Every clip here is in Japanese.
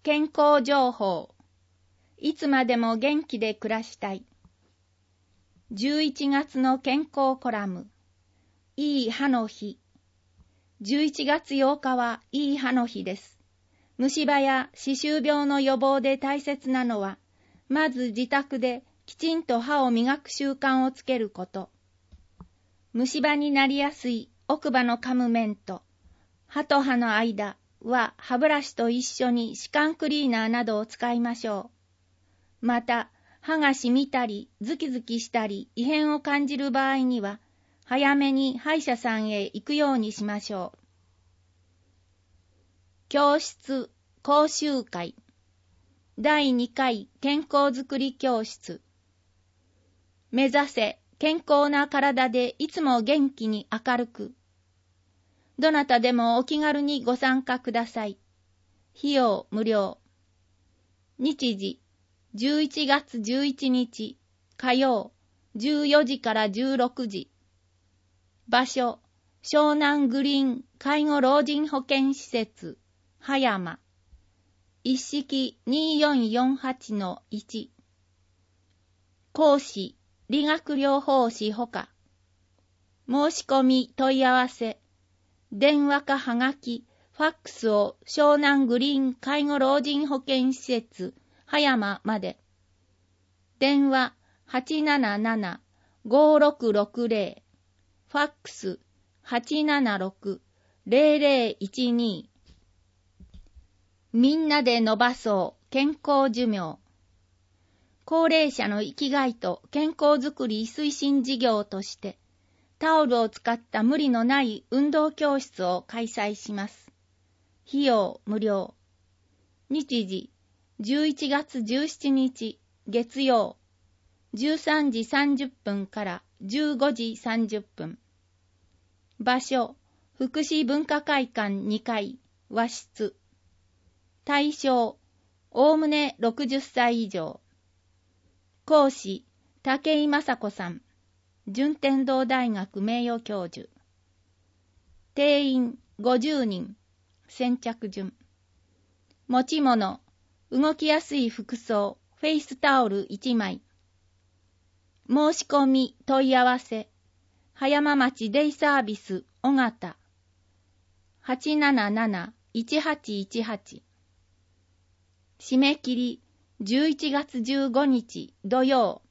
健康情報。いつまでも元気で暮らしたい。11月の健康コラム。いい歯の日。11月8日はいい歯の日です。虫歯や歯周病の予防で大切なのは、まず自宅できちんと歯を磨く習慣をつけること。虫歯になりやすい奥歯の噛む面と歯と歯の間は歯ブラシと一緒に歯間クリーナーなどを使いましょう。また、歯がしみたりズキズキしたり異変を感じる場合には、早めに歯医者さんへ行くようにしましょう。教室講習会第2回健康づくり教室。目指せ健康な体でいつも元気に明るく。どなたでもお気軽にご参加ください。費用無料。日時11月11日火曜14時から16時。場所湘南グリーン介護老人保健施設葉山。一式2448-1。講師理学療法士ほか。申し込み問い合わせ。電話かはがき、ファックスを湘南グリーン介護老人保健施設葉山まで。電話877-5660。ファックス876-0012。みんなで伸ばそう健康寿命。高齢者の生きがいと健康づくり推進事業として、タオルを使った無理のない運動教室を開催します。費用無料。日時11月17日月曜13時30分から15時30分。場所福祉文化会館2階和室。対象おおむね60歳以上。講師武井雅子さん。順天堂大学名誉教授。定員50人。先着順。持ち物、動きやすい服装、フェイスタオル1枚。申し込み問い合わせ。葉山町デイサービス尾形。877-1818。締め切り11月15日土曜。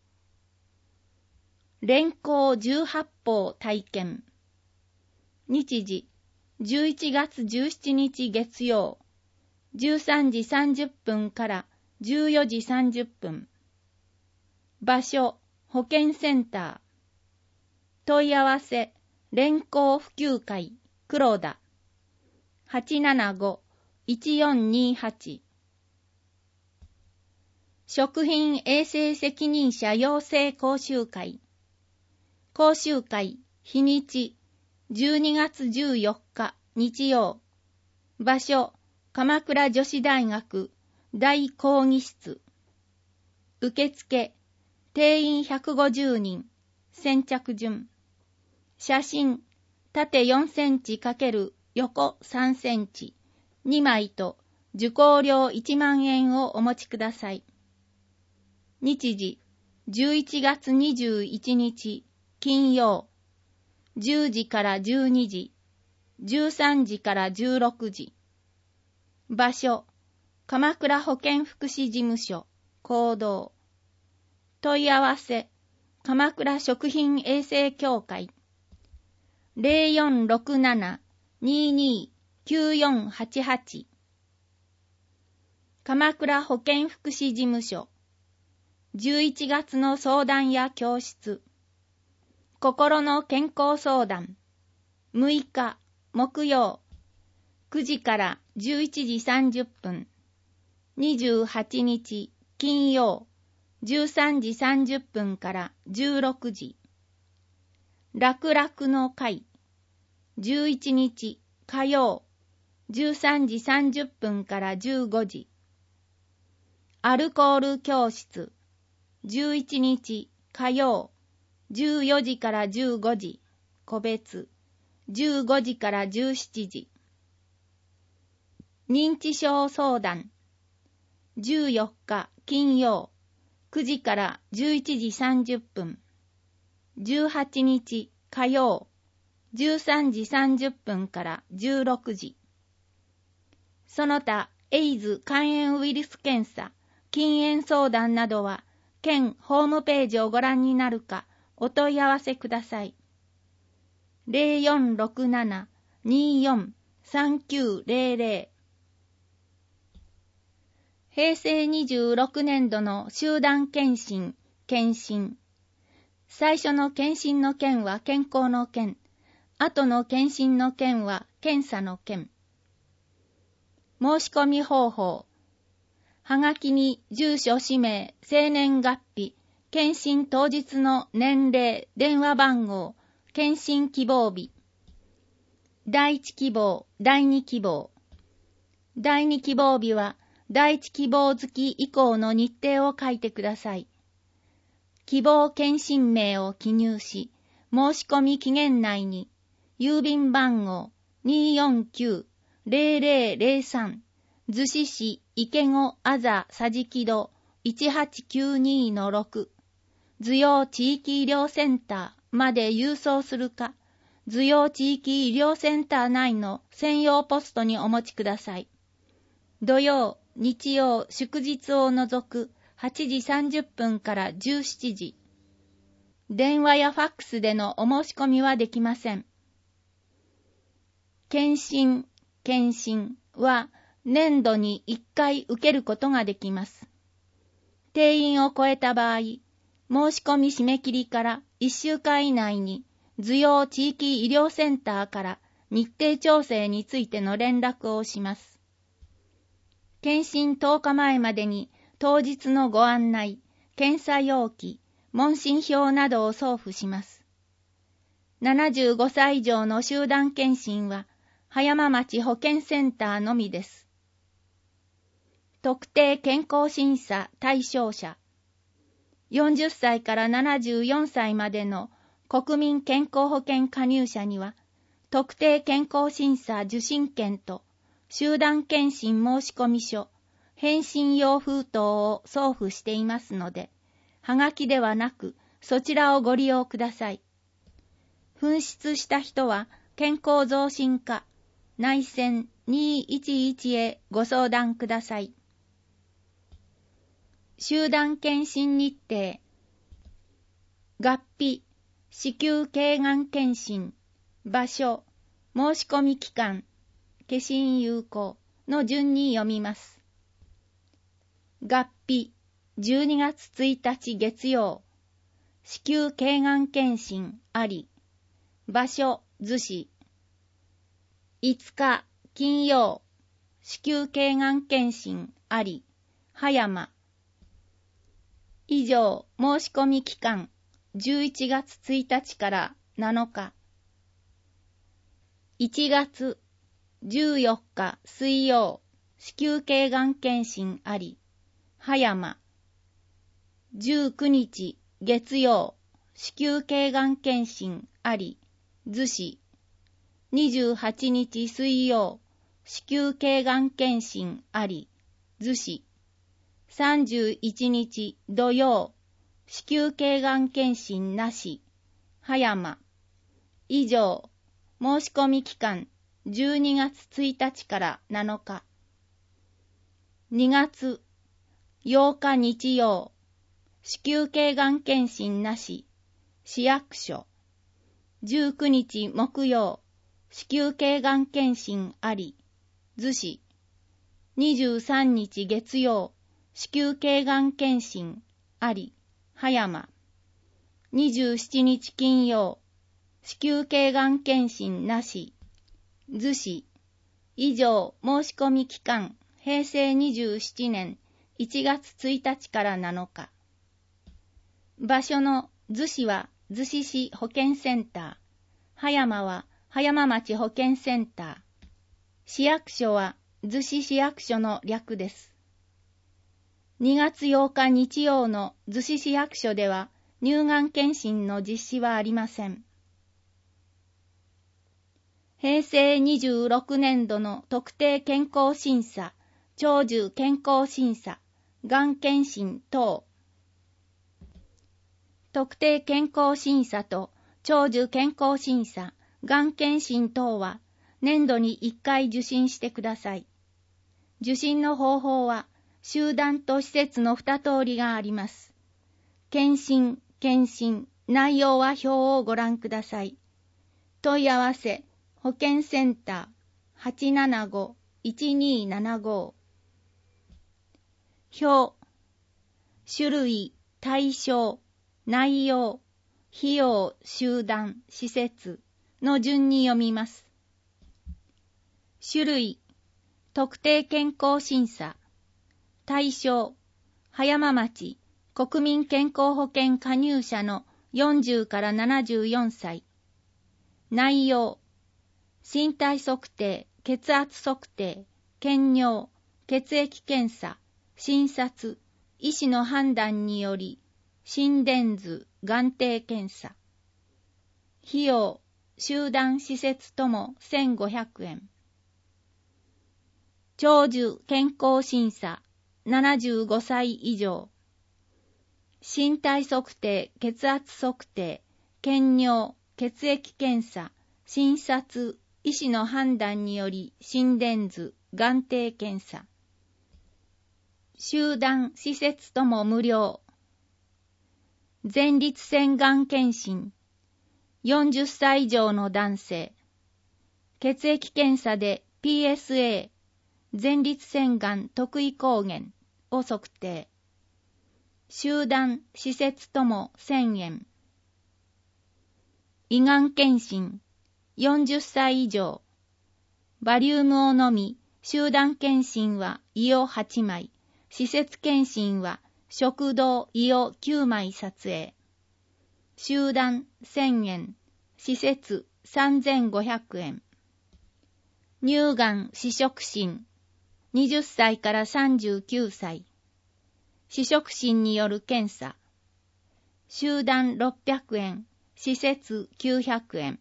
連行18法体験。日時11月17日月曜13時30分から14時30分。場所保健センター。問い合わせ連行普及会黒田 875-1428。食品衛生責任者養成講習会。講習会日にち12月14日日曜。場所鎌倉女子大学大講義室。受付定員150人。先着順。写真縦4センチ×横3センチ2枚と受講料1万円をお持ちください。日時11月21日金曜10時から12時、13時から16時。場所鎌倉保健福祉事務所講堂。問い合わせ鎌倉食品衛生協会 0467-229488。 鎌倉保健福祉事務所。11月の相談や教室。心の健康相談。6日木曜9時から11時30分。28日金曜13時30分から16時。楽々の会。11日火曜13時30分から15時。アルコール教室。11日火曜14時から15時。個別。15時から17時。認知症相談。 14日金曜9時から11時30分。18日火曜13時30分から16時。その他、エイズ肝炎ウイルス検査、禁煙相談などは、県ホームページをご覧になるか、お問い合わせください。0467-24-3900。平成26年度の集団検診、検診。最初の検診の件は健康の件、後の検診の件は検査の件。申し込み方法。はがきに住所、氏名、生年月日、検診当日の年齢、電話番号、検診希望日。第1希望、第2希望。第2希望日は、第1希望月以降の日程を書いてください。希望検診名を記入し、申し込み期限内に、郵便番号 249-0003 逗子市池子あざさじき戸 1892-6 図陽地域医療センターまで郵送するか、図陽地域医療センター内の専用ポストにお持ちください。土曜、日曜、祝日を除く8時30分から17時。電話やファックスでのお申し込みはできません。検診は年度に1回受けることができます。定員を超えた場合、申し込み締め切りから1週間以内に、図陽地域医療センターから日程調整についての連絡をします。検診10日前までに当日のご案内、検査要記、問診票などを送付します。75歳以上の集団検診は、葉山町保健センターのみです。特定健康審査対象者。40歳から74歳までの国民健康保険加入者には、特定健康審査受診券と集団検診申込書、返信用封筒を送付していますので、はがきではなくそちらをご利用ください。紛失した人は健康増進課内線211へご相談ください。集団検診日程。月日、子宮頸がん検診、場所、申し込み期間、消印有効の順に読みます。月日、12月1日月曜、子宮頸がん検診あり、場所、逗子。5日、金曜、子宮頸がん検診あり、葉山。以上、申し込み期間、11月1日から7日。1月14日水曜、子宮頸がん検診あり、葉山。19日月曜、子宮頸がん検診あり、逗子。28日水曜、子宮頸がん検診あり、逗子。31日土曜、子宮頸がん検診なし、葉山。以上、申し込み期間12月1日から7日。2月8日日曜、子宮頸がん検診なし、市役所。19日木曜、子宮頸がん検診あり、逗子。23日月曜、子宮頸がん検診あり、葉山。27日金曜、子宮頸がん検診なし、逗子。以上、申し込み期間、平成27年1月1日から7日。場所の逗子は逗子市保健センター、葉山は葉山町保健センター、市役所は逗子市役所の略です。2月8日日曜の逗子市役所では乳がん検診の実施はありません。平成26年度の特定健康審査、長寿健康審査、 がん検診等。特定健康審査と長寿健康審査、がん検診等は年度に1回受診してください。受診の方法は集団と施設の2通りがあります。検診、内容は表をご覧ください。問い合わせ、保健センター 875-1275。表、種類、対象、内容、費用、集団、施設の順に読みます。種類、特定健康審査。対象、葉山町国民健康保険加入者の40から74歳。内容、身体測定、血圧測定、検尿、血液検査、診察、医師の判断により、心電図、眼底検査。費用、集団施設とも1500円。長寿健康審査、75歳以上。身体測定、血圧測定、検尿、血液検査、診察、医師の判断により心電図、眼底検査。集団施設とも無料。前立腺がん検診。40歳以上の男性。血液検査で PSA、前立腺がん特異抗原を測定。集団施設とも1000円。胃がん検診。40歳以上。バリウムを飲み、集団検診は胃を8枚。施設検診は食道胃を9枚撮影。集団1000円。施設3500円。乳がん試食診。20歳から39歳。試食診による検査。集団600円。施設900円。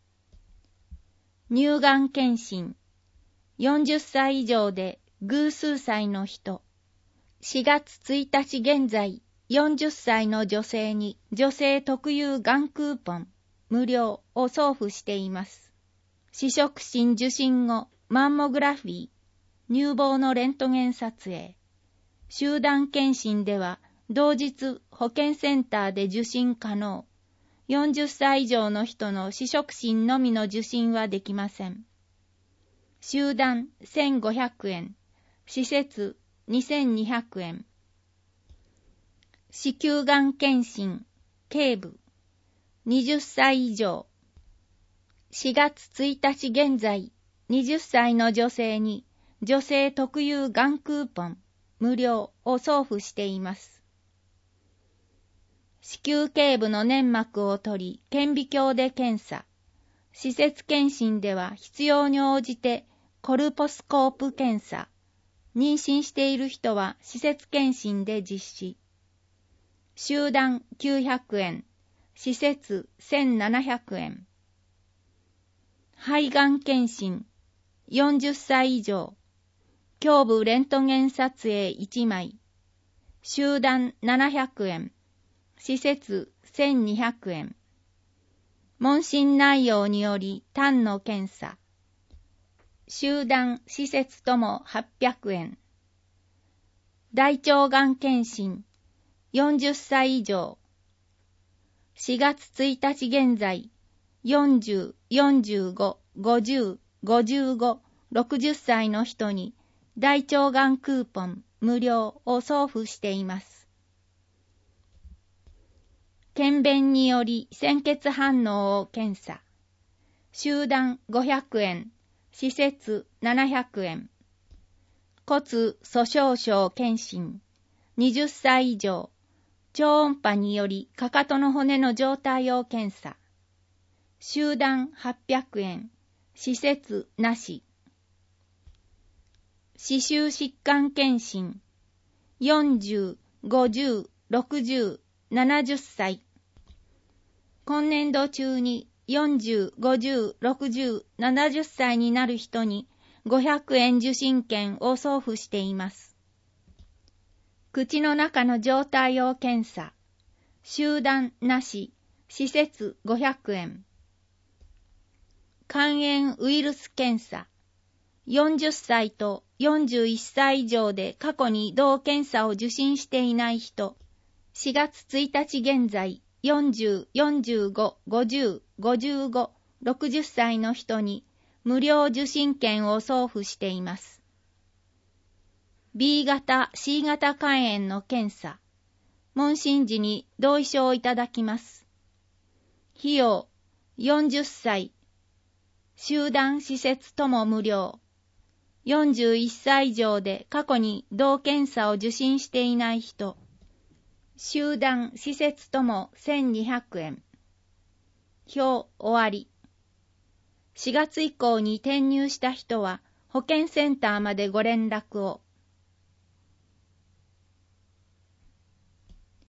乳がん検診。40歳以上で偶数歳の人。4月1日現在、40歳の女性に女性特有がんクーポン無料を送付しています。試食診受診後、マンモグラフィー、乳房のレントゲン撮影。集団検診では同日保健センターで受診可能。40歳以上の人の試食診のみの受診はできません。集団1500円。施設2200円。子宮がん検診、頸部、20歳以上。4月1日現在、20歳の女性に女性特有がんクーポン、無料を送付しています。子宮頸部の粘膜を取り、顕微鏡で検査。施設検診では必要に応じてコルポスコープ検査。妊娠している人は施設検診で実施。集団900円。施設1700円。肺がん検診。40歳以上。胸部レントゲン撮影1枚。集団700円。施設1200円。問診内容により痰の検査。集団施設とも800円。大腸がん検診。40歳以上。4月1日現在、40、45、50、55、60歳の人に大腸がんクーポン無料を送付しています。検便により鮮血反応を検査。集団500円。施設700円。骨粗鬆症検診。20歳以上。超音波によりかかとの骨の状態を検査。集団800円。施設なし。歯周疾患検診。40、50、60、70歳。今年度中に40、50、60、70歳になる人に500円受診券を送付しています。 口の中の状態を検査。集団なし、施設500円。肝炎ウイルス検査。40歳と41歳以上で過去に同検査を受診していない人。4月1日現在、40、45、50、55、60歳の人に無料受診券を送付しています。B 型、C 型肝炎の検査。問診時に同意書をいただきます。費用、40歳。集団施設とも無料。41歳以上で過去に同検査を受診していない人。集団施設とも1200円。表終わり。4月以降に転入した人は保健センターまでご連絡を。